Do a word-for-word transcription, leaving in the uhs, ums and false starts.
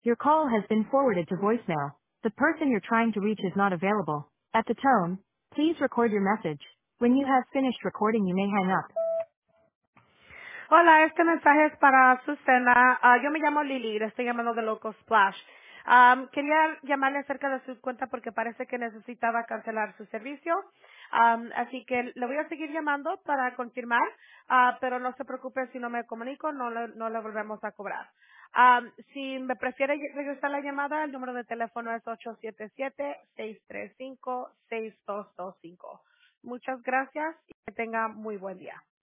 Your call has been forwarded to voicemail. The person you're trying to reach is not available. At the tone, please record your message. When you have finished recording, you may hang up. Hola, este mensaje es para Susana. Ah, yo me llamo Lili, le estoy llamando de Local Splash. Am, quería llamarle acerca de su cuenta porque parece que necesitaba cancelar su servicio. Am, así que le voy a seguir llamando para confirmar, ah, pero no se preocupe si no me comunico, no le, no le volvemos a cobrar. Am, si me prefiere regresar la llamada, el número de teléfono es ocho siete siete, seis tres cinco, seis dos dos cinco. Muchas gracias y que tenga muy buen día.